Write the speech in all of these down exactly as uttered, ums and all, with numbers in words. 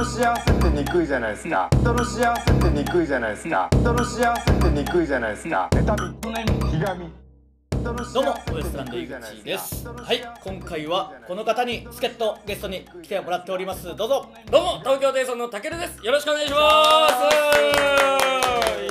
の幸せってにくいじゃないですか。人の幸せってにくいじゃないですか。人の幸せってにくいじゃないですか。妬み、ひがみ。 どうもウエストランド井口です。はい、今回はこの方に助っ人ゲストに来てもらっております。どうぞ。 どうも東京テイソンのたけるです。よろしくお願いします。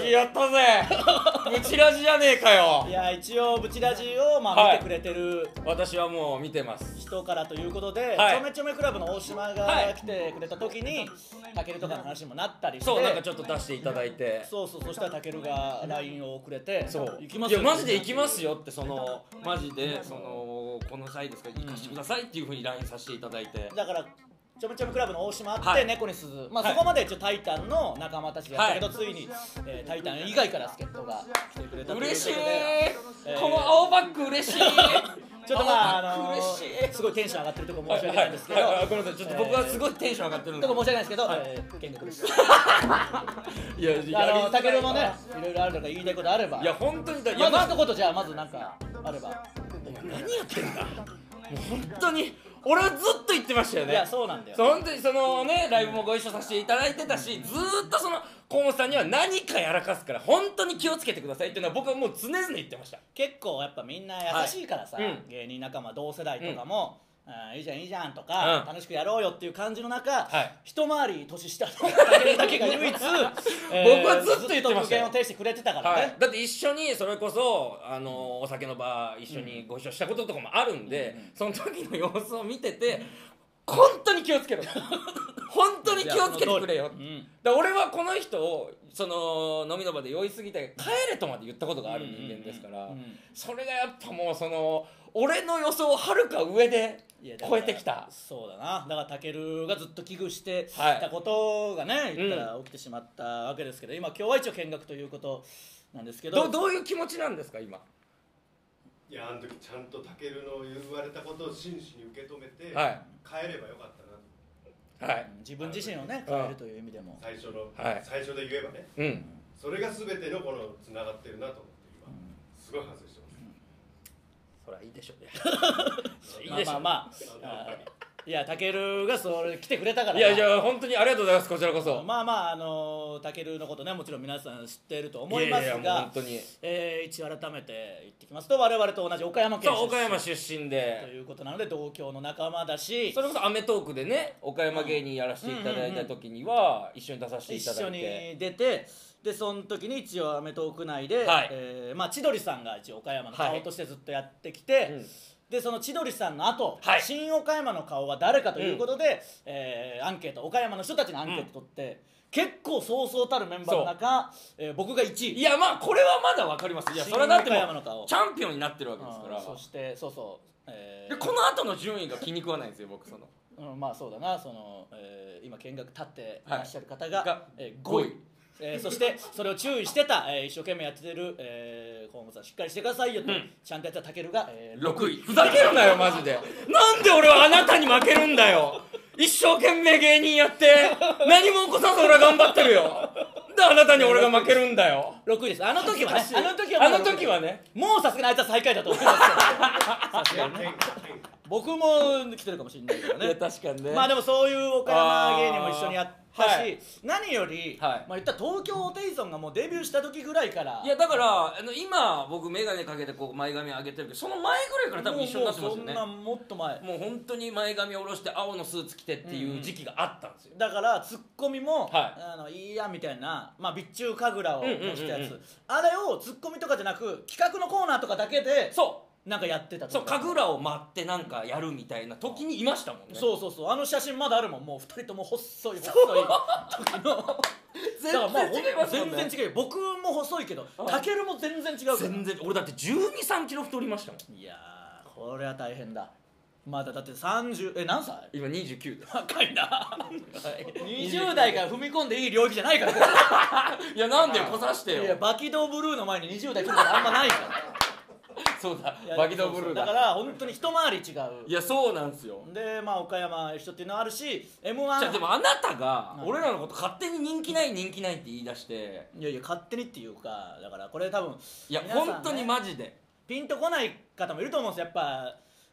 やったぜ。ブチラジじゃねえかよ。 いや、一応ブチラジをまあ見てくれてる、 はい、私はもう見てます。 人からということで、 はい、 ちょめちょめクラブの大島が来てくれた時に、たけるとかの話にもなったりして、 そうなんかちょっと出していただいて、 そうそう、そしたらたけるが ライン をくれて、 そう行きますよ。 いやマジで行きますよって、そのマジでそのこの際ですから行かせてくださいっていう風に ライン させていただいて、 だからちょめちょめクラブの大島あって、 はい、 猫に鈴、まあ、 はい、 そこまでちょタイタンの仲間たちでやったけど、 はい、 ついに、えー、タイタン以外から助っ人が来てくれたということで、 嬉しい、 えー、 この青バッグ嬉しい。 ちょっとまあ、あのー、 嬉しい、 すごいテンション上がってるところ申し訳ないんですけど、 はいはいはい、ごめんなさい、ちょっと僕はすごいテンション上がってるんで、 とこ申し訳ないですけど、 はい、 えー、見学です。 いや、 いや、あのたけるもね、いろいろあるとか言いたいことあれば、 いや本当にだ、 まず一言じゃあまずなんかあれば。 お前何やってんだ。もう本当に俺はずっと言ってましたよね。 いや、そうなんだよ。 そう、本当にそのね、ライブもご一緒させていただいてたし、ずーっとその河本さんには何かやらかすから本当に気をつけてくださいっていうのは僕はもう常々言ってました。 結構やっぱみんな優しいからさ、 はい、うん、 芸人仲間同世代とかも、うん、いいじゃんいいじゃんとか、 うん、 楽しくやろうよっていう感じの中、はい、一回り年下のたけるだけが唯一、 えー、僕はずっと言ってましたよ。 ずっと苦言を呈してくれてたからね、はい、 だって一緒にそれこそあのお酒の場一緒にご一緒したこととかもあるんで、うん、その時の様子を見てて、本当に気をつけろ本当に気をつけてくれよ、うん、だ俺はこの人をその飲みの場で酔いすぎて帰れとまで言ったことがある人間ですから、それがやっぱもうその俺の予想をはるか上で超えてきた。 そうだな。だからたけるがずっと危惧してたことがね、はい、言ったら起きてしまったわけですけど、今今日は一応見学ということなんですけど、 ど, どういう気持ちなんですか今。 いや、あの時ちゃんとたけるの言われたことを真摯に受け止めて、 はい、 帰ればよかったなと、 はい、 自分自身をね変えるという意味でも最初の、 はい、 最初で言えばね、 うん、 それが全てのこのつながってるなと思って今、うん、すごい反省してます、うん、 そりゃいいでしょうね。いいでしょう。 まあまあまあいや、たけるがそれ来てくれたから、 いやいや本当にありがとうございます。こちらこそ。 まあまああのたけるのことね、もちろん皆さん知っていると思いますが、いやいや本当に、 えー、一応改めて言ってきますと、我々と同じ岡山県出身、 そう岡山出身でということなので同郷の仲間だし、 それこそ『アメトーーク』でね岡山芸人やらせていただいた時には一緒に出させていただいて、 一緒に出て、でその時に一応『アメトーーク』内で、はい、えー、まあ千鳥さんが一応岡山の顔としてずっとやってきて、はい、うん、でその千鳥さんの後、はい、新岡山の顔は誰かということで、うん、えー、アンケート、岡山の人たちのアンケート取って、うん、結構そうそうたるメンバーの中、えー、僕がいちい。 いやまあこれはまだ分かります。いやそれはだってもうチャンピオンになってるわけですから、 うん、そしてそうそう、えー、でこの後の順位が気に食わないんですよ僕。その、 うん、まあそうだな、その、えー、今見学立っていらっしゃる方が、はい、えー、ごい、えー、そしてそれを注意してた、えー、一生懸命やってる、えー、河本さんしっかりしてくださいよと、うん、ちゃんとやったたけるが、えー、 ろくい。ふざけるなよマジで。なんで俺はあなたに負けるんだよ。一生懸命芸人やって何も起こさず俺は頑張ってるよ。であなたに俺が負けるんだよ。 ろくいです。あの時はね、あの時はあの時はね、 もうさすがにあいつは最下位だと思いますけどさすがにね僕も来てるかもしれないけどね。 いや確かにね。 まあでもそういう岡山芸人も一緒にやったし、はい、何より、はい、まあ言ったら東京ホテイソンがもうデビューした時ぐらいから、 いやだからあの今僕眼鏡かけてこう前髪上げてるけど、その前ぐらいから多分一緒になってますよね。 もうそんなもっと前、 もう本当に前髪下ろして青のスーツ着てっていう時期があったんですよ、 うん、だからツッコミも、はい、あのいいやみたいな、まあ備中神楽をしたやつ、あれをツッコミとかじゃなく企画のコーナーとかだけで、そうなんかやってたと。 そう神楽を待ってなんかやるみたいな時にいましたもんね。 そうそうそう、あの写真まだあるもん。もうふたりとも細い細い時の全然違いますもんね。全然違う。僕も細いけどたけるも全然違うから。全然。 俺だってじゅうに、さんキロ太りましたもん。 いやーこれは大変だ。まだだってさんじゅう、え何歳？ 今にじゅうきゅうです。 若いなにじゅう代から踏み込んでいい領域じゃないからいやなんでよ、来さしてよ。 いやバキドーブルーの前ににじゅう代来ることあんまないからそうだ、バキドーブルーだから本当に一回り違う。 いやそうなんですよ。 でまあ岡山一緒っていうのあるし エムワン、 じゃあでもあなたが俺らのこと勝手に人気ない人気ないって言い出して、 いやいや勝手にっていうか、だからこれ多分いや、ね、本当にマジでピンとこない方もいると思うんですよ。やっぱ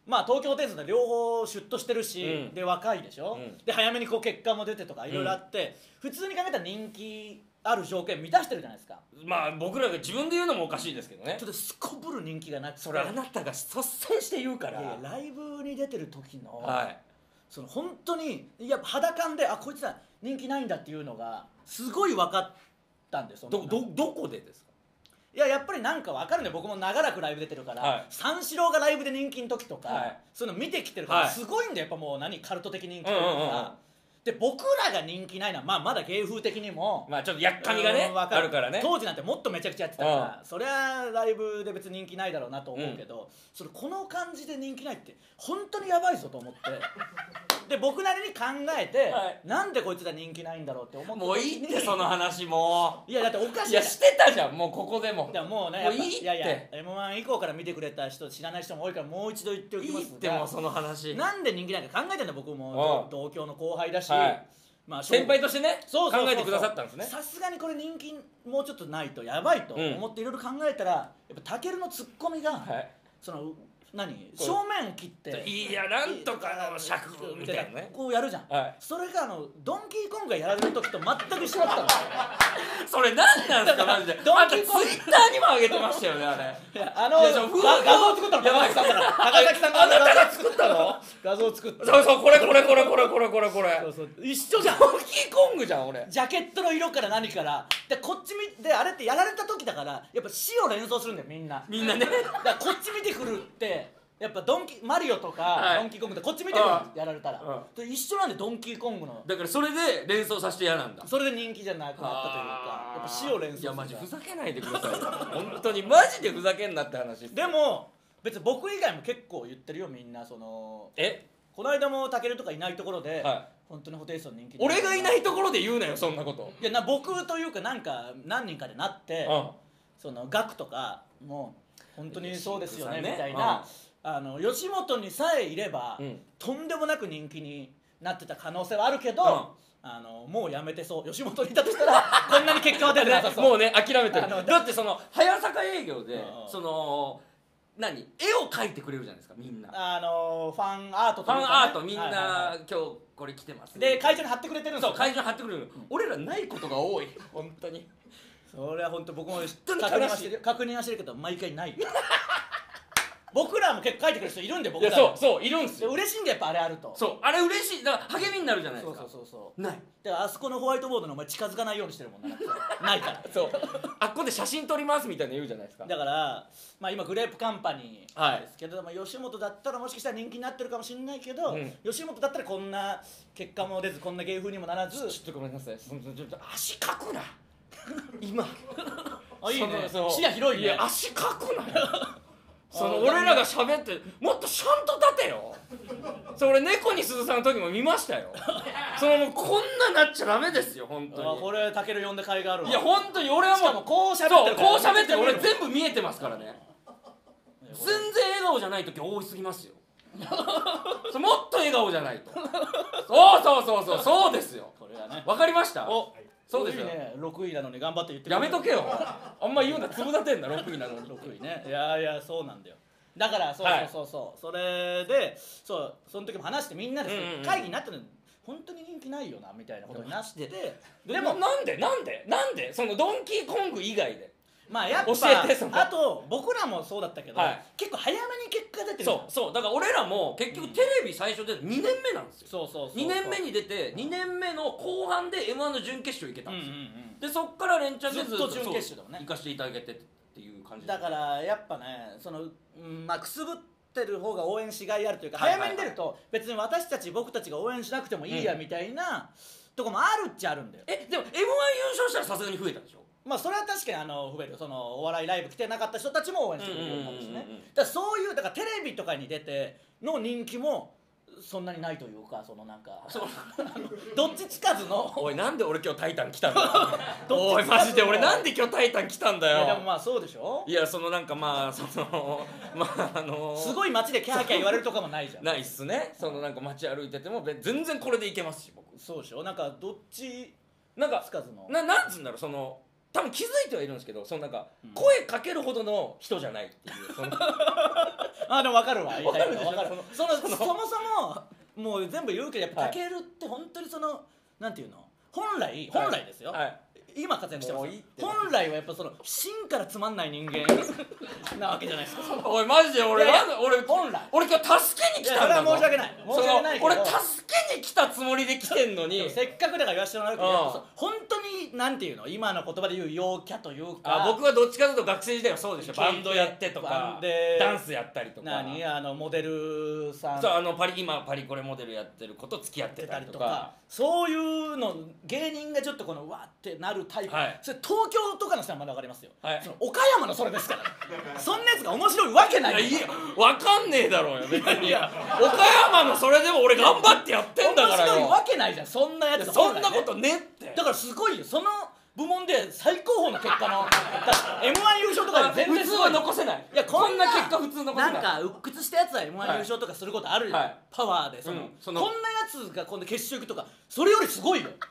まあ東京ホテイソンで両方シュッとしてるし、 うんで若いでしょ、 うんで早めにこう結果も出てとかいろいろあって、普通に考えたら人気ある条件満たしてるじゃないですか。 まあ僕らが自分で言うのもおかしいですけどね。 ちょっとすこぶる人気がなくて、 それあなたが率先して言うから。 いやいやライブに出てる時の、 はいその本当にいや肌感であこいつら人気ないんだっていうのがすごい分かったんですよ。 どどどこでですか。 いややっぱりなんか分かるね、僕も長らくライブ出てるから、 はい三四郎がライブで人気の時とか、 はい、 そういうの見てきてるから、 はい、 すごいんだよやっぱもう何カルト的人気というか、 うんうんうんうん、 で僕らが人気ないのは、まあ、まだ芸風的にもまあちょっとやっかみがねあるからね。 当時なんてもっとめちゃくちゃやってたから、うん、そりゃライブで別に人気ないだろうなと思うけど、うん、それこの感じで人気ないって本当にやばいぞと思ってで僕なりに考えて、はい、なんでこいつら人気ないんだろうって思って、 もういいってその話もいやだっておかしい、 いやしてたじゃんもうここでも。 いやもうねもういいって、 いやいや エムワン 以降から見てくれた人知らない人も多いからもう一度言っておきますが、 いいってもうその話なんで人気ないか考えてんだ僕も同郷の後輩だし、はい、まあ、 先輩としてねそうそうそうそう考えてくださったんですね。 さすがにこれ人気もうちょっとないとやばいと思っていろいろ考えたら、やっぱタケルのツッコミが、はい、その何正面を切っていやなんとかの尺みたいなねこうやるじゃん、はい、それがあのドンキーコングがやられる時と全く一緒だったのそれ何なんですかマジで。 ドンキーコングツイッターにも上げてましたよねあれ。 いやあの画像作ったの高崎さんだから高崎さんがあなたが作ったの画像作った。 そうそうこれこれこれこれこれこれこれそうそう一緒じゃん。 ドンキーコングじゃん俺。 ジャケットの色から何からでこっち見てあれってやられた時だからやっぱ死を連想するんだよみんなみんなね。 だからこっち見てくるってやっぱドンキマリオとか、はい、ドンキーコングってこっち見てくるやられたら、うん、一緒なんでドンキーコングのだからそれで連想させて嫌なんだ。 それで人気じゃなくなったというかやっぱ死を連想する。 いやマジふざけないでください本当にマジでふざけんなって話です。 でも別に僕以外も結構言ってるよみんな。そのえこの間もタケルとかいないところで、はい、本当にホテイソン人気俺がいないところで言うなよそんなこと。 いやな僕というかなんか何人かでなって、うん、そのガクとかもう本当にそうですよねみたいな、うん、あの吉本にさえいれば、うん、とんでもなく人気になってた可能性はあるけど、うん、あのもうやめてそう吉本にいたとしたらこんなに結果は出てなさそうもうね諦めてる。だってその早坂営業で、うん、その何絵を描いてくれるじゃないですかみんな。 あのファンアートというか、ね、 ファンアートみんな、はいはいはい、今日これ来てますで会場に貼ってくれてるんですよ。 そう会場に貼ってくれる、うん、俺らないことが多い本当に。 それは本当僕も確認はしてる確認はしてるけど毎回ない僕らも結構書いてくる人いるんで僕ら。 いやそうそういるんですよ。 嬉しいんでやっぱあれあると。 そうあれ嬉しいだから励みになるじゃないですか。 そうそうそうそうないだからあそこのホワイトボードのお前近づかないようにしてるもんなないからそうあっこで写真撮りますみたいな言うじゃないですか。 だからまあ今グレープカンパニーですけど、はい、吉本だったらもしかしたら人気になってるかもしれないけど、うん、吉本だったらこんな結果も出ずこんな芸風にもならず。 ちょっとごめんなさいちょっと足かくな今あいいね視野広いね。 いや足かくなその俺らが喋ってもっとちゃんと立てよそれ俺猫に鈴さんの時も見ましたよそのもうこんななっちゃダメですよ本当に。 あこれタケル呼んで甲斐があるわ。 いや本当に俺はもうしかもこう喋ってるからこう喋ってる俺全部見えてますからね全然笑顔じゃない時多すぎますよそうもっと笑顔じゃないとそうそうそうそうそうですよ。 これはねわかりました。 おそうですよねろくいなのに頑張って言ってくやめとけよあんま言うな粒立てんなろくいなのにろくいね。いやいやそうなんだよ。だからそうそうそうそう、はい、それでそうその時も話してみんなで、うんうん、会議になってるの本当に人気ないよなみたいなことになっててでもなんでなんでなんでそのドンキーコング以外でまあやっぱ教えてそのあと僕らもそうだったけど、はい、結構早めに結果出てる。 そうそうだから俺らも結局テレビ最初でにねんめなんですよ。 そうそうそうそうにねんめに出てにねんめの後半で エムワン の準決勝行けたんですよ、うんうんうん、でそっから連チャンでずっと準決勝だもんね行かせていただけてっていう感じだからやっぱねその、うん、まあくすぶってる方が応援しがいあるというか、はいはいはい、早めに出ると別に私たち僕たちが応援しなくてもいいやみたいな、うん、とこもあるっちゃあるんだよ。 えでも エムワン 優勝したらさすがに増えたでしょ。 まあそれは確かにあの増えるそのお笑いライブ来てなかった人たちも応援してくれるようになるしね。だからそういうだからテレビとかに出ての人気もそんなにないというかそのなんかどっちつかずのおいなんで俺今日タイタン来たんだよおいマジで俺なんで今日タイタン来たんだよ。 いやでもまあそうでしょ。 いやそのなんかまあそのまああのー、 すごい街でキャーキャー言われるとかもないじゃん。 ないっすね。そのなんか街歩いてても全然これでいけますし僕。 そうでしょ。なんかどっちなんかつかずのななんつうんだろうその多分気づいてはいるんですけどそのなんか声かけるほどの人じゃないっていうそのあでも分かるわ、言いたいこと分かる。そのそもそももう全部言うけど、やっぱたけるって本当にそのなんていうの、本来本来ですよ、今活躍してます。本来はやっぱその芯からつまんない人間なわけじゃないですか。 おいマジで俺俺本来俺今日助けに来たんだぞ。 それは申し訳ない申し訳ないけど、 俺助けに来たつもりで来てんのにせっかくだから言わせてもらうけど、本当になんていうの、今の言葉で言う陽キャというか、 僕はどっちかというと学生時代はそうでしょ。バンドやってとかダンスやったりとか、 何あのモデルさん、 そうあのパリ今パリコレモデルやってる子と付き合ってたりとか、 そういうの芸人がちょっとこのわってなるタイプ、それ東京とかの人はまだ分かりますよ、その岡山のそれですからそんなやつが面白いわけない。 いや分かんねえだろうよ別に。岡山のそれでも俺頑張ってやってんだからよ。 面白いわけないじゃんそんなやつ。 そんなことねって。 だからすごいよ、その部門で最高峰の結果のエムワン 優勝とかで全然普通は残せない。 いやこんな結果普通残せない。 なんか鬱屈したやつは エムワン 優勝とかすることあるよ、パワーで。そのこんなやつが今度決勝行くとか、それよりすごいよ。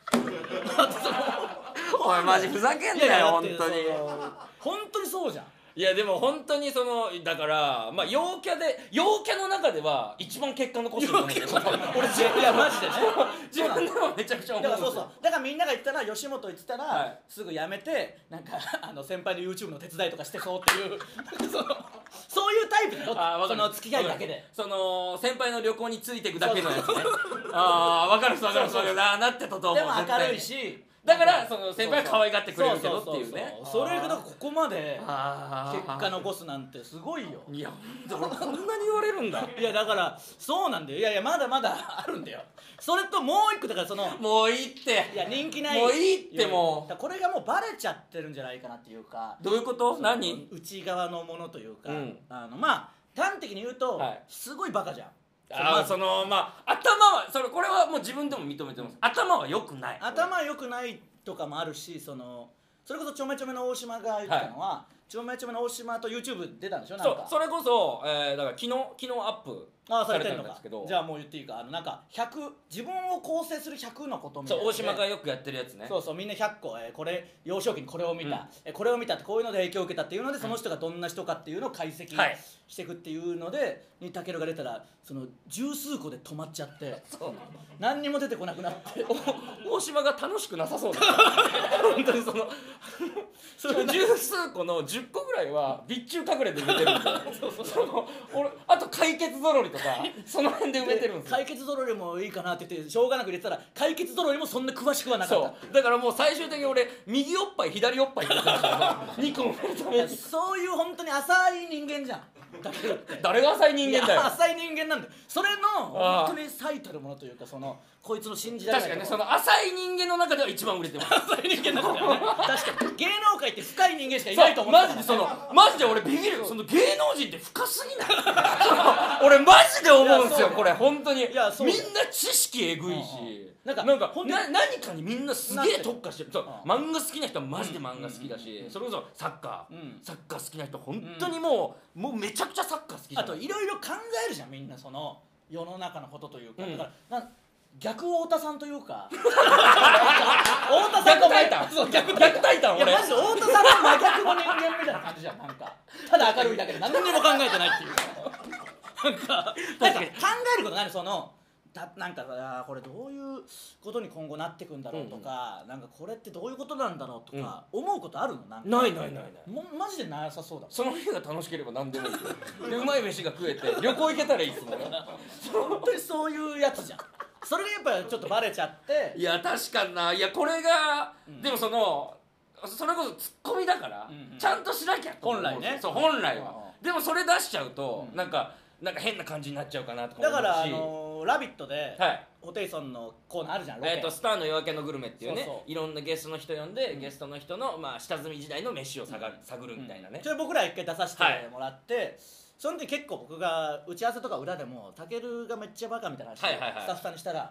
おいマジふざけんなよ本当に。 本当にそうじゃん。 いやでも本当にそのだからまあ陽キャで陽キャの中では一番結果残してると思うけど俺いやマジでね自分でもめちゃくちゃ思う。 だからそうそうだからみんなが言ったら吉本行ってたらすぐ辞めてなんかあの先輩の YouTube の手伝いとかしてそうっていうそのそういうタイプだよ。その付き合いだけでその先輩の旅行についていくだけのやつね。ああ分かる分かる分かるなってたと思う。 でも明るいしだからその先輩は可愛がってくれるけどっていうね。 それがここまで結果残すなんてすごいよ。 いや俺こんなに言われるんだ。 いやだからそうなんだよ。いやいやまだまだあるんだよ。それともう一個だからそのもういいって。 いや人気ないもういいってもうこれがもうバレちゃってるんじゃないかなっていうか。 どういうこと？何？ 内側のものというか、あのまあ端的に言うとすごいバカじゃん。 あそのまあ頭はそれこれはもう自分でも認めてます。頭は良くない。 頭は良くないとかもあるし、そのそれこそちょめちょめの大島が言ったのは、ちょめちょめの大島と YouTube 出たんでしょ。なんかそうそれこそ、えー、だから昨日昨日アップされてるんですけど、 じゃあもう言っていいか、あのなんかひゃく自分を構成するひゃくのことみたいな。 そう大島がよくやってるやつね。 そうそうみんなひゃっこ、えー、これ幼少期にこれを見た、うん、えー、これを見たってこういうので影響を受けたっていうので、その人がどんな人かっていうのを解析していくっていうので、にたけるが出たらその十数個で止まっちゃってそう何にも出てこなくなって大島が楽しくなさそうだった本当にそのその十数個のじゅっこぐらいは備中隠れで埋めてるんでそうそうその俺あと解決ぞろりとかその辺で埋めてるんですよ。 解決ぞろりもいいかなって言ってしょうがなく入れてたら解決ぞろりもそんな詳しくはなかった。 そうだからもう最終的に俺右おっぱい左おっぱいって言ってましたけどにこ埋めるためにそういう本当に浅い人間じゃん。 誰が浅い人間だよ。 浅い人間なんだよ。それの本当に最たるものというか、そのこいつの信じられない。 確かにね、その浅い人間の中では一番売れてます。 浅い人間の中ではね確かに芸能界って深い人間しかいないと思ってた。 マジでそのマジで俺ビビる。その芸能人って深すぎない俺マジで思うんですよこれ本当に。みんな知識えぐいし、なんかなんかな何かにみんなすげえ特化してる。そう漫画好きな人はマジで漫画好きだし、それこそサッカーサッカー好きな人本当にもうもうめちゃくちゃサッカー好きじゃん。 あといろいろ考えるじゃんみんな、その世の中のことというか、だからな逆太田さんというか太田さんと逆タイタン。そう逆タイタン。俺いやマジで太田さんの真逆の人間みたいな感じじゃん。なんかただ明るいだけで何にも考えてないっていうなんかなんか考えることないそのたなんかあこれどういうことに今後なってくんだろうとか、うん、なんかこれってどういうことなんだろうとか、うん、思うことあるの？なんかないないないない。 もマジでなさそうだ。 その日が楽しければ何でもいいよでうまい飯が食えて旅行行けたらいいっすもん本当にそういうやつじゃん。それがやっぱちょっとバレちゃって。 いや確かにな。いやこれが、うん、でもそのそれこそツッコミだから、うんうん、ちゃんとしなきゃ本来ね。 そう本来は、うん、でもそれ出しちゃうと、うん、なんかなんか変な感じになっちゃうかなとか思うし。 だからあのー「ラビット!」で、はい、ホテイソンのコーナーあるじゃん。 えーとスターの夜明けのグルメっていうね、そうそういろんなゲストの人呼んで、うん、ゲストの人の、まあ、下積み時代の飯を探る、うん、探るみたいなね、 うん、それ僕ら一回出させてもらって、はい、その時結構僕が打ち合わせとか裏でもタケルがめっちゃバカみたいな話をスタッフさんにしたら、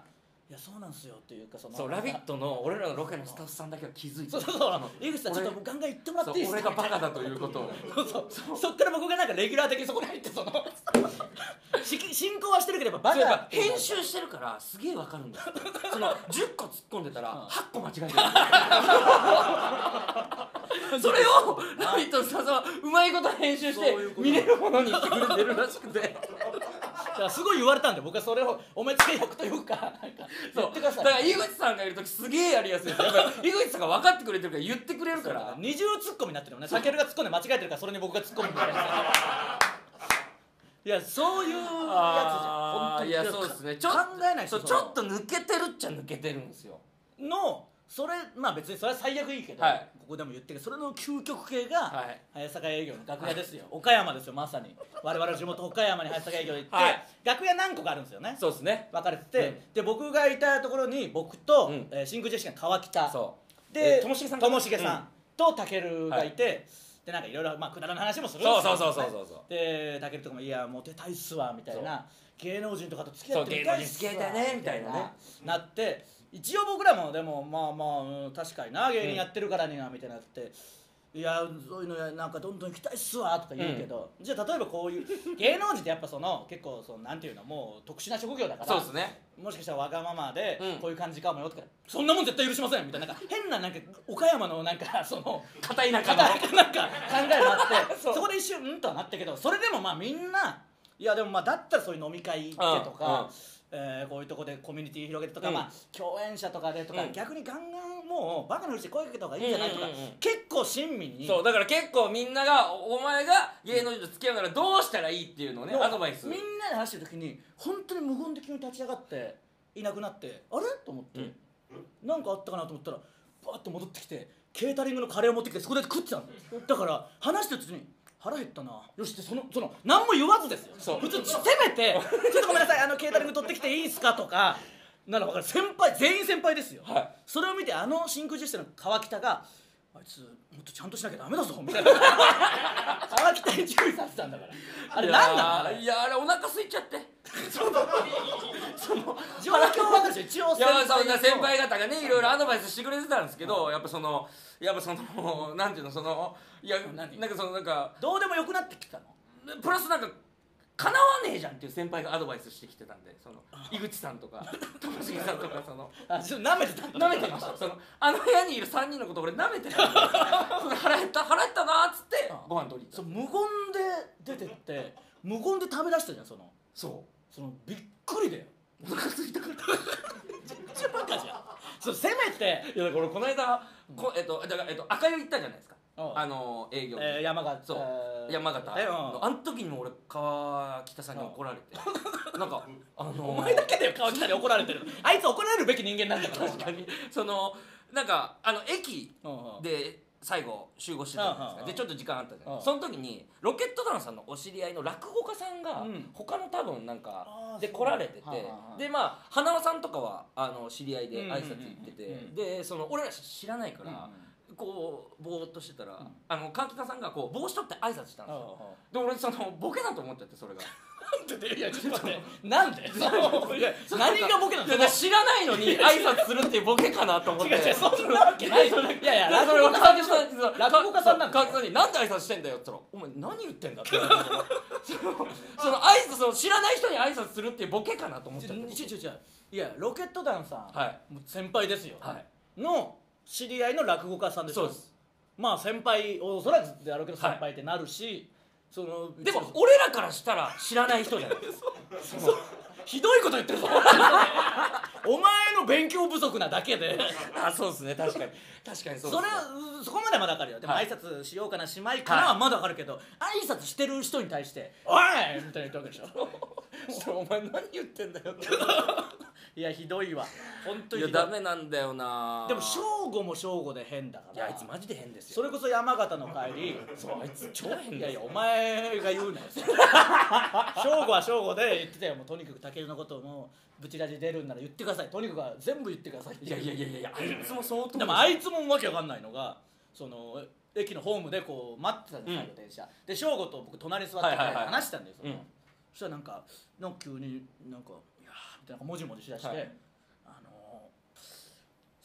いやそうなんすよっていうかそのそう「ラビット!」の俺らのロケのスタッフさんだけは気づいてそうそうそう井口さんちょっとガンガン言ってもらっていいですか俺がバカだということをそうそうそっから僕がなんかレギュラー的にそこに入ってそのし進行はしてるけどやっぱバカ編集してるからすげえわかるんだよそのじゅっこ突っ込んでたらはっこ間違えてるそれを「ラビット!」のスタッフさんはうまいこと編集して見れるものにしてくれてるらしくてだからすごい言われたんで僕はそれをお目付け役というかなんか言ってくださいだから井口さんがいる時すげえやりやすいですやっぱり井口さんが分かってくれてるから言ってくれるから二重ツッコミになってるよねたけるが突っ込んで間違えてるからそれに僕が突っ込むみたいないやそういうやつじゃん本当にいやそうですねちょ考えない人そうちょっと抜けてるっちゃ抜けてるんですよのそれまあ別にそれは最悪いいけど、 はい、 ここでも言ってるけどそれの究極系が、はい、早坂営業の楽屋ですよ、はい、岡山ですよまさに我々の地元岡山に早坂営業で行って、はい、楽屋何個かあるんですよねそうですね分かれてて、うん、で僕がいたところに僕と、うんえー、真空ジェシカの川北でともしげさんともしげさんとたけるがいて、はい、でなんかいろいろまあくだらない話もするんですよそうそうそうそうそうでたけるとかもいやモテたいっすわみたいな芸能人とかと付き合ってみたいっすわ芸能人付き合いたいねみたいなねなって一応僕らもでもまあまあ、うん、確かにな芸人やってるからにはみたいになって、うん、いやそういうのやなんかどんどん行きたいっすわとか言うけど、うん、じゃあ例えばこういう芸能人ってやっぱその結構そのなんていうのもう特殊な職業だからそうですねもしかしたらわがままでこういう感じかもよとか、うん、そんなもん絶対許しませんみたいななんか変ななんか岡山のなんかその片田舎のなんか考えがあってそこで一瞬うんとはなったけどそれでもまあみんないやでもまあだったらそういう飲み会行ってとか、うんうんえー、こういうとこでコミュニティ広げてとか、うんまあ、共演者とかでとか、うん、逆にガンガンもうバカなふりして声かけた方がいいんじゃないとか、うんうんうん、結構親身にそうだから結構みんながお前が芸能人と付き合うならどうしたらいいっていうのをねアドバイスみんなで話してる時に本当に無言で急に立ち上がっていなくなってあれと思って、うん、なんかあったかなと思ったらバーッと戻ってきてケータリングのカレーを持ってきてそこで食ってたんですだから話してる時に腹減ったなよしってそのその何も言わずですよそう普通せめてちょっとごめんなさいあのケータリング取ってきていいですかとかなら分かる先輩全員先輩ですよ、はい、それを見てあの真空ジェシカの川北があいつもっとちゃんとしなきゃダメだぞみたいな川北に注意させたんだからあれ何なのいやあれお腹空いちゃってその状況は私一応先輩そんな先輩方がねいろいろアドバイスしてくれてたんですけど、うん、やっぱそのやっぱそのなんていうのそのいやなんかそのなんかどうでもよくなってきたのプラスなんか叶わねえじゃんっていう先輩がアドバイスしてきてたんでその井口さんとかともしげさんとかそのあちょっと舐めてた舐めてましたそのあの部屋にいるさんにんのこと俺舐めてたその腹減った腹減ったなーっつってご飯取りそう無言で出てって無言で食べ出したじゃんそのそうそのびっくりだよお腹空いたからめっちゃバカじゃんそうせめていやだから俺この間、うん、こえっとだからえっと赤湯行ったじゃないですかあの営業、 えー、山形そう山形のあの時にも俺川北さんに怒られてなんかあのー、 お前だけだよ川北に怒られてるあいつ怒られるべき人間なんだから確かにそのなんかあの駅で最後集合してたじゃないですかでちょっと時間あったじゃないその時にロケット団さんのお知り合いの落語家さんが他の多分なんかで来られててでまあ花輪さんとかはあの知り合いで挨拶行っててでその俺ら知らないからこうぼーっとしてたら、うん、あの川北さんがこう帽子取って挨拶したんですよで俺そのボケだと思っちゃってそれがなんでいやちょっと待ってなんで何がボケなんですか知らないのに挨拶するっていうボケかなと思って違う違うそんなわけないいやいや落語家さん落語家さんなん川北さんになんで挨拶してんだよって言ったらお前何言ってんだってそのその挨拶その知らない人に挨拶するっていうボケかなと思っちゃって違う違う違ういやロケット団さん、はい、先輩ですよ、 はい、 の知り合いの落語家さんですそうですまあ先輩おそらくであるけど先輩ってなるし、はい、そのでも俺らからしたら知らない人じゃないそそひどいこと言ってるぞお前の勉強不足なだけであそうですね確かに確かにそうです、ね、 それそこまではまだ分かるよでも、はい、挨拶しようかなしまいかなはまだ分かるけど、はい、挨拶してる人に対して「おい!」みたいな言ったわけでしょお前何言ってんだよっていやひどいわ本当にいやダメなんだよなでも正午も正午で変だからいやあいつマジで変ですよそれこそ山形の帰りそうあいつ超変いやいやお前が言うなよ正午は正午で言ってたよもうとにかく武尊のことをもうブチラジ出るんなら言ってくださいとにかく全部言ってくださいいやいやいやいやあいつも相当でもあいつもわけわかんないのがその駅のホームでこう待ってたんですよ、うん、電車で正午と僕隣に座ってて話してたんですよ、はいはいはい、そしたらなんかなんか急になんかいやーってなんかもじもじしだして、はい、あ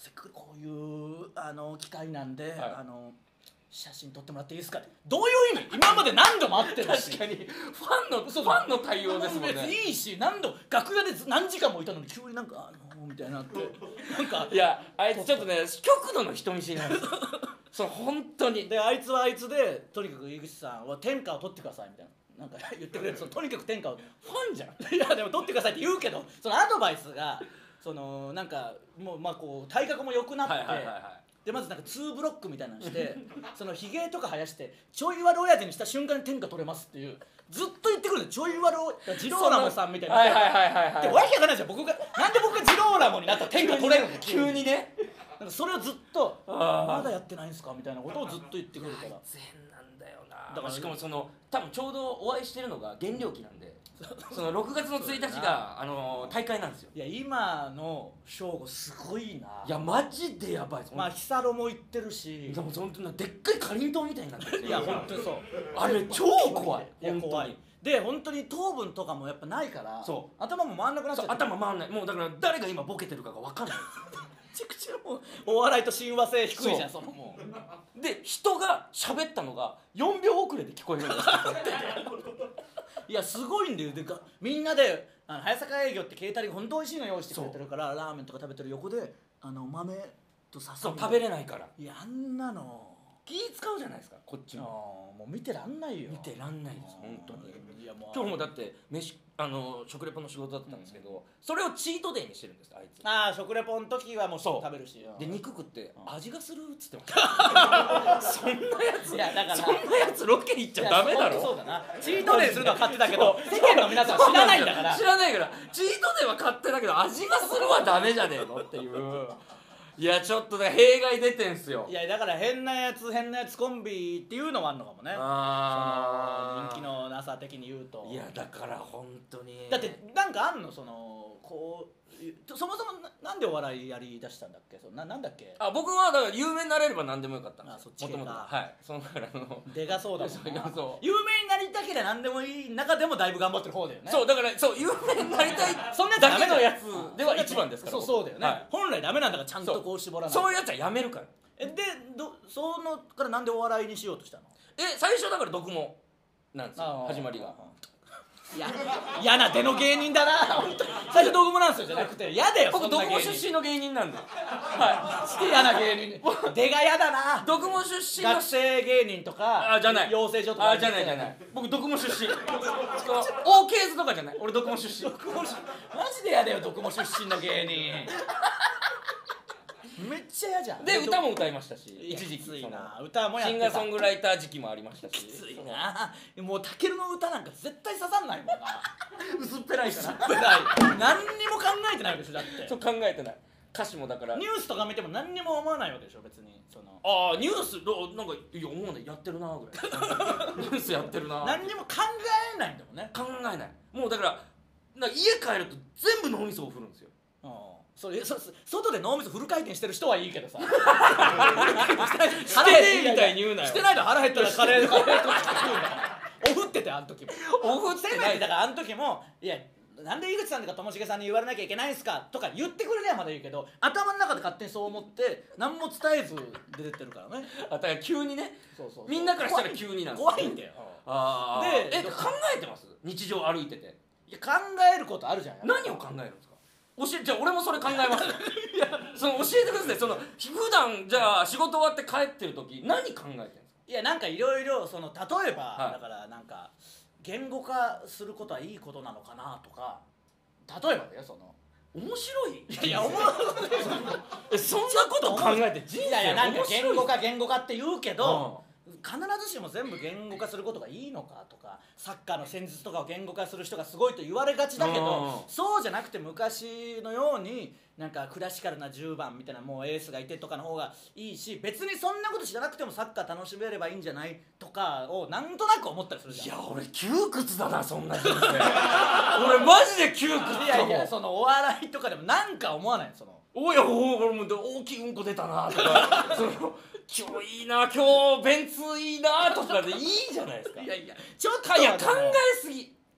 せっかくこういうあの機会なんで、はい、あの写真撮ってもらっていいですかって。どういう意味？今まで何度も会ってるし確かにファンのそうファンの対応ですもんね。 別にいいし、何度楽屋で何時間もいたのに急になんかあのー、みたいになってなんかいやあいつちょっとね極度の人見知りなんですよそう本当に。 であいつはあいつでとにかく井口さんは天下を取ってくださいみたいななんか言ってくれる。そのとにかく天下をファンじゃんいやでも取ってくださいって言うけど、そのアドバイスがそのなんかもうまあこう体格も良くなって、はいはいはいはい、でまずなんかツーブロックみたいなのしてそのひげとか生やしてちょい悪親父にした瞬間に天下取れますっていうずっと言ってくるんで、ちょい悪ジローラモさんみたいな。 はいはいはいはいはい。 でわけわかんないですよ。僕がなんで僕がジローラモになったら天下取れるの急にね。 なんかそれをずっとまだやってないんですかみたいなことをずっと言ってくるから。 変なんだよな。だからしかもその多分ちょうどお会いしてるのが減量期なんで。そのろくがつのついたちがあの大会なんですよ。 いや今の翔吾すごいな。 いやマジでやばいです。 まあヒサロも行ってるし、 でも本当にでっかいかりんとうみたいになってる。 いや本当にそう。 あれ超怖い。 いや怖い。で本当に糖分とかもやっぱないから、そう頭も回んなくなっちゃって。 頭回んない。もうだから誰が今ボケてるかが分かんない。 めちゃくちゃもうお笑いと親和性低いじゃん。そのもうで人が喋ったのがよんびょう遅れで聞こえるんですよいやすごいんだよ。でかみんなであの早坂営業ってケータリング本当美味しいの用意してくれてるから、ラーメンとか食べてる横であの豆とささみ食べれないから。 いやあんなの気使うじゃないですかこっちも。 もう見てらんないよ。 見てらんないです本当に。 いやもう今日もだって飯あの食レポの仕事だったんですけど、うん、それをチートデイにしてるんですあいつ。 ああ食レポの時はもうそう食べるしで肉食って味がするっつってましたそんなやつ。いやだからそんなやつロケ行っちゃダメだろ。 そうだな。チートデイするのは勝手だけど世間の皆さんは知らないんだから。 知らないからチートデイは勝手だけど味がするはダメじゃねえのっていういやちょっとね弊害出てんすよ。 いやだから変なやつ変なやつコンビっていうのもあんのかもね。 あその人気のなさ的に言うと。 いやだから本当にだってなんかあんのそのこうそもそも な, なんでお笑いやりだしたんだっけ。そななんだっけ。 あ僕はだから有名になれれば何でもよかったんですよ。 あそっち系か。 もともとはいそのからのでかそうだもんな。 そう有名になりたければ何でもいい中でもだいぶ頑張ってる方だよね。 そうだからそう有名になりたいそんなだけのやつでは一番ですから。 そうそうだよね、はい、本来ダメなんだからちゃんとこう絞らない。 そういうやつはやめるから。 えでどそのからなんでお笑いにしようとしたの。 え最初だから毒もなんですよ始まりが。 いや嫌な出の芸人だな最初ドグモなんですよじゃなくて嫌だよ。 僕ドグモ出身の芸人なんではいして嫌な芸人出が嫌だな。 ドグモ出身の学生芸人とかあじゃない養成所とかあじゃないじゃない僕ドグモ出身オーケーズとかじゃない俺ドグモ出身。マジで嫌だよドグモ出身の芸人めっちゃ嫌じゃん。 で歌も歌いましたし一時期きついな。歌もやってた。 シンガーソングライター時期もありましたし。 きついな。もうたけるの歌なんか絶対刺さんないもんな薄っぺらいから薄っぺらい何にも考えてないでしょだって。 そう考えてない。歌詞もだからニュースとか見ても何にも思わないわけでしょ別に。そのああニュースどなんかいや思うねやってるなぐらいニュースやってるな。 何にも考えないんだもんね。 考えない。もうだからなんか家帰ると全部脳みそを振るんですよ。 それそ外で脳みそフル回転してる人はいいけどさしてねえみたいに言うなよ。 してないと腹減ったらカレーカレーとか食うんだからオフっててあの時もオフってない。 だからあの時もいやなんで井口さんとかともしげさんに言われなきゃいけないんすかとか言ってくれりゃまだいいけど頭の中で勝手にそう思って何も伝えず出てってるからね。 あだから急にねそうそうそうみんなからしたら急になんです怖いんだよ。 あでえ考えてます日常歩いてて。 いや考えることあるじゃん。 何を考えるんですか。教えじゃあ俺もそれ考えますいやその教えてください。その普段じゃあ仕事終わって帰ってる時何考えてるんですか。 いやなんかいろいろその例えば、 はい、 だからなんか言語化することはいいことなのかなとか例えばだよその面白いいや思うえそんなこと考えて人生いやいやなんか言語化言語化って言うけど、うん、必ずしも全部言語化することがいいのかとかサッカーの戦術とかを言語化する人がすごいと言われがちだけど、そうじゃなくて昔のようになんかクラシカルなじゅうばんみたいなもうエースがいてとかの方がいいし別にそんなこと知らなくてもサッカー楽しめればいいんじゃないとかをなんとなく思ったりするじゃん。 いや俺窮屈だなそんな人生俺マジで窮屈だもん。 いやいやそのお笑いとかでもなんか思わないそのおいやお俺も大きいうんこ出たなとかその今日いいな今日便通いいなとかでいいじゃないですか。 いやいやちょっといや考えすぎ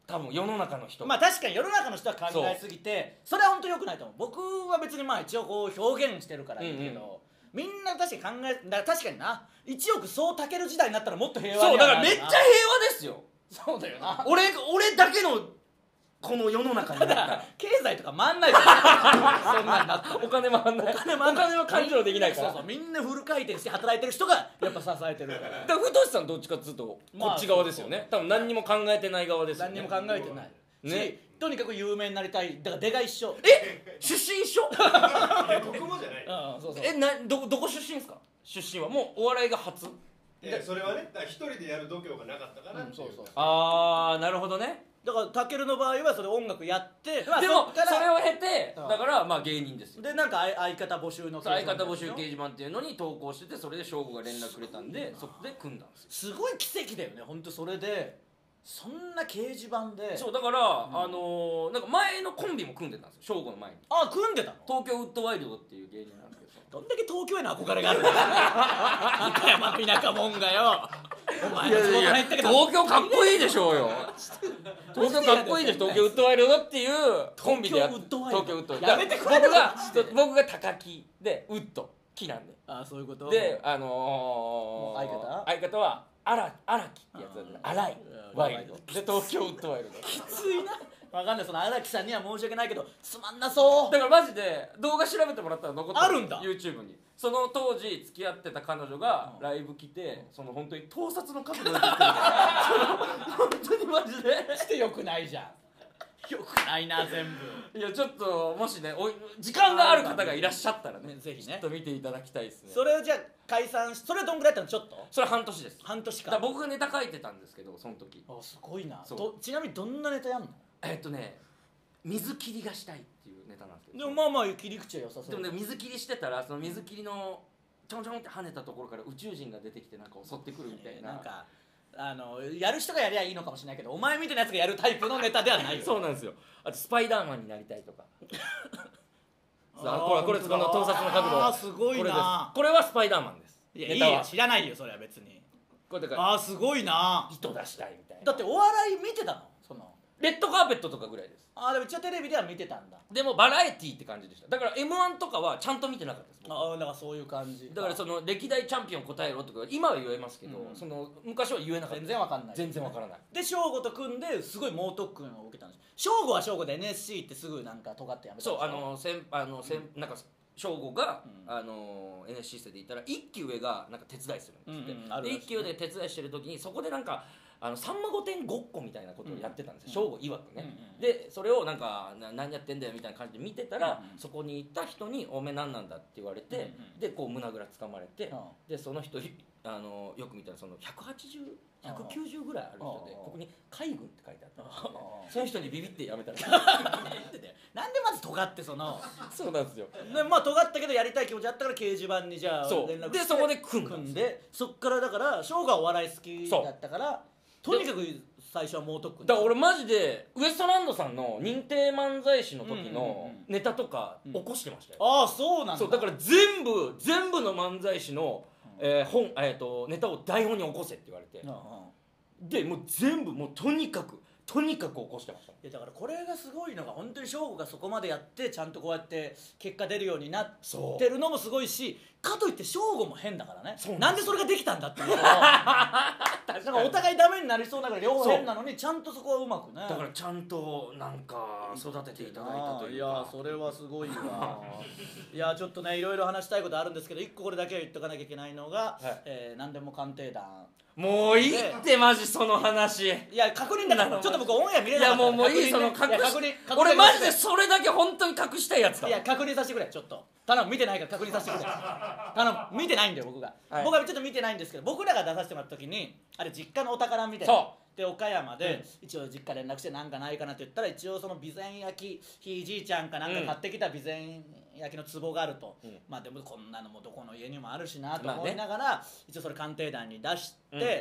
多分世の中の人。 まあ確かに世の中の人は考えすぎて そ, それは本当に良くないと思う。僕は別にまあ一応こう表現してるからいいけど、うんうん、みんな確かに考えだから確かにないちおく総たける時代になったらもっと平和になる。そうだからめっちゃ平和ですよ。 そうだよな。 俺俺だけのこの世の中になったら経済とか回んないからそんなんだったお金回んない。お金回んない。お金は感情できないから。 そうそうみんなフル回転して働いてる人がやっぱ支えてるからだからふとしさんどっちかっつうとこっち側ですよね。多分何にも考えてない側ですよね。 何にも考えてないね。 とにかく有名になりたい。だから出が一緒。 え出身一緒僕もじゃない。 うんそうそう。 えなどどこ出身ですか。出身はもうお笑いが初。 えそれはね一人でやる度胸がなかったから、うん、 そうそう。 ああなるほどね。 だからたけるの場合はそれ音楽やって、 まあ、でもそれを経てだからまあ芸人ですよ。 でなんか相方募集の相方募集掲示板っていうのに投稿してて、それで翔吾が連絡くれたんでそこで組んだんですよ。 すごい奇跡だよね本当。それでそんな掲示板でそうだから、うん、あのー、なんか前のコンビも組んでたんですよ翔吾の前に。 あ組んでたの。 東京ウッドワイルドっていう芸人なんですけど、 どんだけ東京への憧れがあるんだよ岡山の田舎もんがよ。お前いやいやいや東京かっこいいでしょうよ東京かっこいいでしょ。東京ウッドワイルドっていうコンビでやって東京ウッドやめてくれ僕が僕が高木でウッド木なんで。 あそういうことであのー、 相方相方は荒木ってやつなんで荒いワイルドで東京ウッドワイルドきついな。わかんないその荒木さんには申し訳ないけどつまんなそう。 だからマジで動画調べてもらったら残ってる。 あるんだ YouTube に。その当時付き合ってた彼女がライブ来て、その本当に盗撮の角度で撮ってる本当にマジでしてよくないじゃん。よくないな全部。 いやちょっともしねお時間がある方がいらっしゃったらねぜひねちょっと見ていただきたいですね。 それをじゃあ解散しそれはどんぐらいやったの。ちょっとそれ半年です。 半年か。 だから僕がネタ書いてたんですけどその時。 あすごいな。 そうどちなみにどんなネタやんの。 えっとね水切りがしたいっていうネタなんですけど。 でもまあまあ切り口は良さそう。 でもね水切りしてたらその水切りのちょんちょんって跳ねたところから宇宙人が出てきてなんか襲ってくるみたいな。 なんかあのやる人がやりゃいいのかもしれないけどお前みたいなやつがやるタイプのネタではないよそうなんですよ。あとスパイダーマンになりたいとかあこれこれこの盗撮の角度。 あすごいな。 これはスパイダーマンです。 いやいいよ知らないよそれは別に。 これだからあすごいな。 糸出したいみたいな。 だってお笑い見てたのそのレッドカーペットとかぐらいです。 あでも一応テレビでは見てたんだ。 でもバラエティーって感じでした。だから エムワン とかはちゃんと見てなかったです。 ああだからそういう感じ。 だからその歴代チャンピオン答えろとか今は言えますけど、うん、その昔は言えなかった。 全然わかんない。 全然わからない。 で翔吾と組んですごい猛特訓を受けたんです。翔吾は翔吾で エヌエスシー ってすぐなんか尖ってやめたんですよ。 そうあの先あの先、うん、なんか翔吾が、うん、あの エヌエスシー 生でいたら一期上がなんか手伝いするんですって、うんうん、で一期上で手伝いしてる時にそこでなんかあのさんま御殿ごっこみたいなことをやってたんですよ、翔吾、うん、曰くね、うんうん、でそれをなんかな何やってんだよみたいな感じで見てたら、うんうん、そこに行った人に「おめえ何なんだ?」って言われて、うんうん、でこう胸ぐらつかまれて、うん、でその人あのよく見たらそのひゃくはちじゅう、ひゃくきゅうじゅうぐらいある人で、ここに「海軍」って書いてあったんですよね。その人にビビってやめたらなんでまず尖ってそのそうなんですよ。 でまあ尖ったけどやりたい気持ちあったから掲示板にじゃあ連絡してでそこで組んだんです組んでそっからだから翔がお笑い好きだったからとにかく最初は猛特訓だから俺マジでウエストランドさんの認定漫才師の時のネタとか起こしてましたよ、 うん、ああそうなんだ。 そうだから全部全部の漫才師の、うんえー本えー、とネタを台本に起こせって言われて、うんうん、でもう全部もうとにかくとにかく起こしてました。 いやだからこれがすごいのが本当に翔吾がそこまでやってちゃんとこうやって結果出るようになってるのもすごいしかといって翔吾も変だからね。なんでそれができたんだっていうのなんかお互いダメになりそうだから両方変なのにちゃんとそこはうまくね。 だからちゃんとなんか育てていただいたというか。 いやそれはすごいわいやちょっとねいろいろ話したいことあるんですけど一個これだけは言っとかなきゃいけないのが、はいえー、何でも鑑定団もういいってマジその話。 いや確認だからちょっと僕オンエア見れなかった。 いやもうもういいその隠し俺マジでそれだけ本当に隠したいやつだ。 いや確認させてくれちょっと頼む見てないから確認させてくれ頼む見てないんだよ僕が、はい、僕はちょっと見てないんですけど僕らが出させてもらった時にあれ実家のお宝みたいなで岡山で、うん、一応実家連絡してなんかないかなって言ったら一応その備前焼きひいじいちゃんかなんか買ってきた備前焼きの壺があると、うん、まあでもこんなのもどこの家にもあるしなと思いながら、まあね、一応それ鑑定団に出して、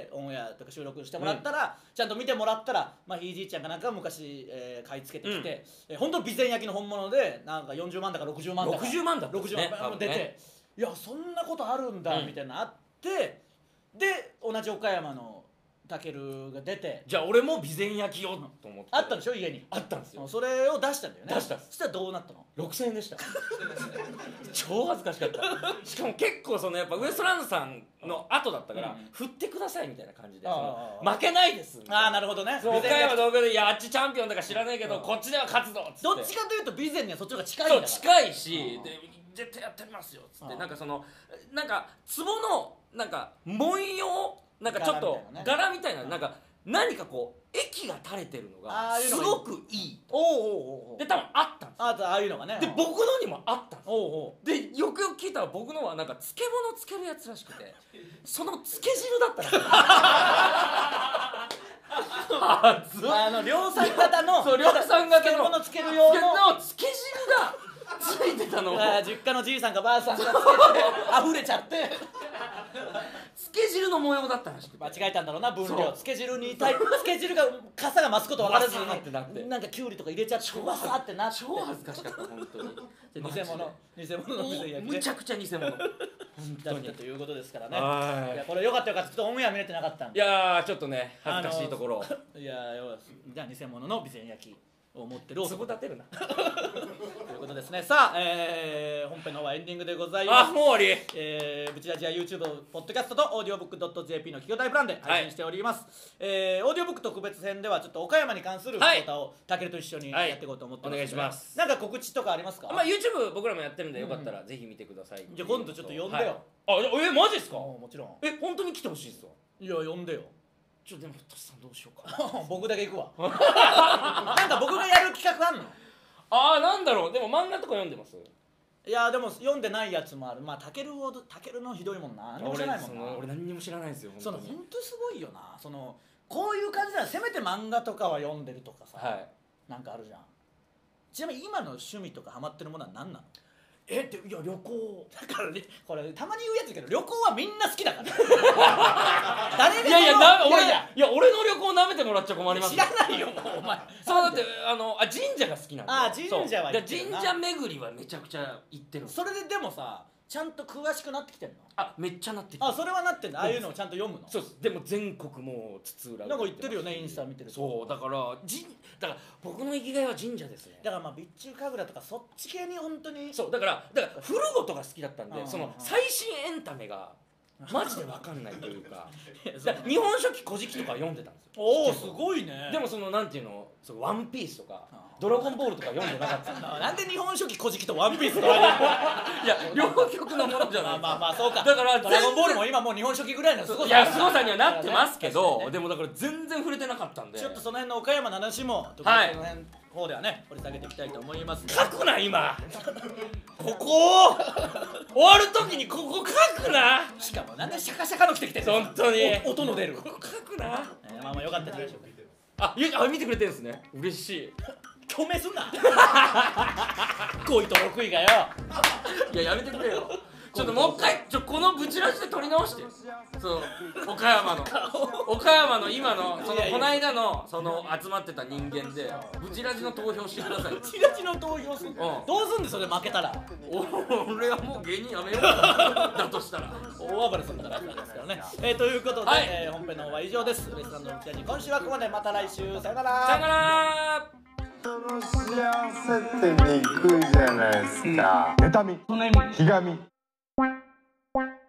うん、オンエアとか収録してもらったら、うん、ちゃんと見てもらったら、まあ、ひいじいちゃんかなんか昔、えー、買い付けてきて、うんえー、本当備前焼きの本物でなんかよんじゅうまんだかろくじゅうまんだかろくじゅうまんだったろくじゅうまん出て、ね、いやそんなことあるんだ、うん、みたいなのあってで同じ岡山のたけるが出て、 じゃあ俺も備前焼きをと思ってあったんでしょ家に。 あったんですよ。 それを出したんだよね。 出したんです。 そしたらどうなったの？ ろくせんえんでした超恥ずかしかったしかも結構そのやっぱウエストランドさんの後だったから、うん、振ってくださいみたいな感じで、その負けないですみたいな。 ああなるほどね。 岡山の岡でいやあっちチャンピオンだから知らないけど、うん、こっちでは勝つぞっつって。 どっちかというと備前にはそっちの方が近いんだから。 そう近いし、で絶対やってみますよっつって、なんかそのなんか壺のなんか文様なんかちょっと柄みたいな、なんか何かこう液が垂れてるのがすごくいい。 おうおうおう。 で多分あったんです。 あああいうのがね。 で僕のにもあったんです。 おうおう。 でよくよく聞いたら僕のはなんか漬物つけるやつらしくて、その漬け汁だったらしい。 あの量産型のそう量産型の漬物つける用の漬け汁がついてたのを実家のじいさんかばあさんがつけて溢れちゃってつけ汁の模様だったらしくて間違えたんだろうな分量。つけ汁につけ汁が傘が増すこと分からずにってなってなんかキュウリとか入れちゃってわさってなって超恥ずかしかった本当に。 偽物偽物の備前焼きむちゃくちゃ偽物だったということですからね。いやこれよかったよかった。ちょっとオンエア見れてなかったんで。 いやーちょっとね恥ずかしいところ。 いやじゃあ偽物の備前焼きを持ってる男立てるなということですね。さあ、えー、本編の方はエンディングでございます。 あもう終わり。 えー、ブチラジは YouTube、ポッドキャストとオーディオブック .jp の企業大プランで配信しております。はい、えー、オーディオブック特別編ではちょっと岡山に関するコータをたけると一緒にやっていこうと思ってます、ね。はい、 お願いします。 なんか告知とかありますか？ まあ YouTube 僕らもやってるんでよかったらぜひ見てください。 じゃあ今度ちょっと呼んでよ。 はい、あえマジですか？ もちろん。 え本当に来てほしいですよ。 いや呼んでよ。 ちょでもトシさんどうしようか僕だけ行くわなんか僕がやる企画あんの？ ああなんだろう。でも漫画とか読んでます？ いやでも読んでないやつもある。まあタケルほどタケルのひどいもんな。何も知らないもんな。 俺何にも知らないんですよ。 その本当にすごいよな。そのこういう感じなの。せめて漫画とかは読んでるとかさ、はい、なんかあるじゃん。ちなみに今の趣味とかハマってるものは何なの？えっていや旅行だからね。これたまに言うやつだけど旅行はみんな好きだから誰でもいやいやな俺いやいや俺の旅行なめてもらっちゃ困ります。 知らないよもうお前。 そうだってあのあ神社が好きなんで。 あ神社は行ってるな。 神社巡りはめちゃくちゃ行ってる。 それででもさちゃんと詳しくなってきてんの？ あめっちゃなってきてる。あそれはなってんの。ああいうのをちゃんと読むの？ そうです。でも全国もう津々浦々 なんか言ってるよねインスタ見てると。 そうだからじだから僕の生きがいは神社ですね。 だからまあ備中神楽とかそっち系に本当にそうだからだから古事が好きだったんでその最新エンタメがマジで分かんないというか日本書紀古事記とか読んでたんですよ。 おおすごいね。 でもそのなんていうのそのワンピースとかドラゴンボールとか読んでなかったんだなんで日本書紀古事記とワンピースとかいや両極のものじゃない。 まあまあそうか。 だからドラゴンボールも今もう日本書紀ぐらいのすごさ。 いやすごさにはなってますけどでもだから全然触れてなかったんでちょっとその辺の岡山の話も特にその辺方ではね掘り下げていきたいと思います。 書くな今ここを終わる時にここ書くな。 しかもなんでシャカシャカの着てきてる本当に音の出るここ書くな。 まあまあよかったね。 ああ見てくれてるんですね。嬉しい。 共鳴すんなごいとろくいがよ。 いややめてくれよ。ちょっともう一回ちょこのブチラジで撮り直して。そう岡山の岡山の今のそのこの間のその集まってた人間でブチラジの投票してください。 ブチラジの投票する、うん、どうすんでそれ負けたら。 俺はもう芸人やめようだとしたら大暴れするからですからね、えー、ということで、はいえー、本編の方は以上です。ウエストランドのブチラジ今週はここまで。また来週さよなら。 さよなら。 人の幸せってにくいじゃないですか。妬み、ひがみ